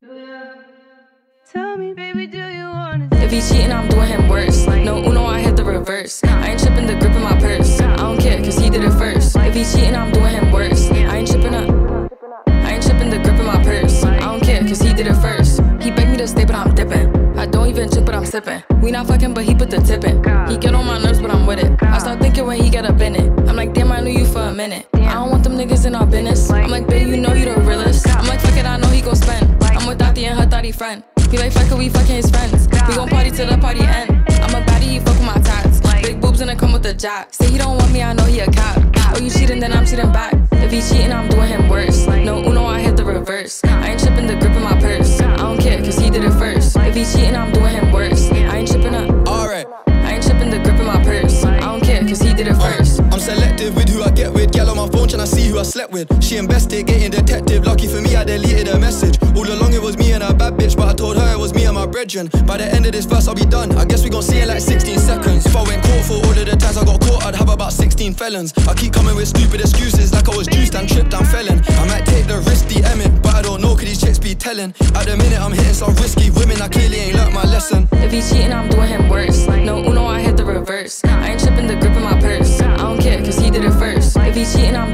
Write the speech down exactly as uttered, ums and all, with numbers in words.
Tell me, baby, do you wanna? If he cheating, I'm doing him worse. No Uno, I hit the reverse. I ain't tripping the grip in my purse. I don't care, cause he did it first. If he cheating, I'm doing him worse. I ain't tripping up. I ain't tripping the grip in my purse. I don't care, cause he did it first. He begged me to stay, but I'm dipping. I don't even trip, but I'm sipping. We not fucking, but he put the tip in. He get on my nerves, but I'm with it. I start thinking when he get up in it. I'm like, damn, I knew you for a minute. I don't want them niggas in our business. I'm like, babe, you know you the realest. I'm like, fuck it, I know he gon' spend. I'm with Dottie and her thotty friend. He like, fuck it, we fucking his friends. We gon' party till the party end. I'm a baddie, he fuck with my tats. Big boobs and it come with the jack. Say he don't want me, I know he a cap. Oh, you cheating, then I'm cheating back. If he cheating, I'm doing him worse. No Uno, I hit the reverse. I ain't tripping the grip in my purse. I don't care, cause he did it first. If he cheating, I'm doing him worse. I ain't tripping up. Alright. I ain't tripping the grip in my purse. I don't care, cause he did it first. I'm selective with who I get with. Gal on my phone tryna see who I slept with. She investigating detective. Lucky for me, I deleted her message. All along it was me and a bad bitch, but I told her it was me and my brethren. By the end of this verse, I'll be done. I guess we gon' see in like sixteen seconds. If I went court for all of the times I got caught, I'd have about sixteen felons. I keep coming with stupid excuses like I was juiced and tripped and felon. I might take the risk, D M it, but I don't know, could these chicks be telling? At the minute, I'm hitting some risky women, I clearly ain't learnt my lesson. If he cheating, I'm doing him worse. No Uno, I hit the reverse. I ain't tripping the grip in my purse. I don't care, cause he did it first. If he cheating, I'm